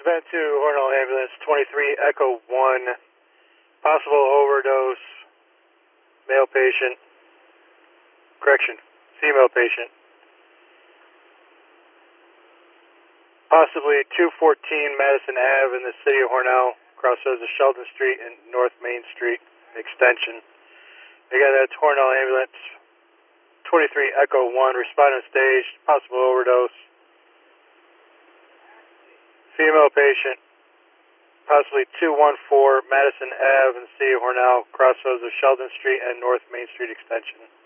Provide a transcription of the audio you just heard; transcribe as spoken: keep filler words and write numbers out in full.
event to Hornell Ambulance, twenty-three Echo one, possible overdose, male patient, correction, female patient. Possibly two fourteen Madison Avenue in the city of Hornell, crossroads of Sheldon Street and North Main Street extension. Again, that's Hornell Ambulance, twenty-three Echo one, respond on stage, possible overdose. Female patient, possibly two one four Madison Avenue in the city of Hornell, crossroads of Sheldon Street and North Main Street extension.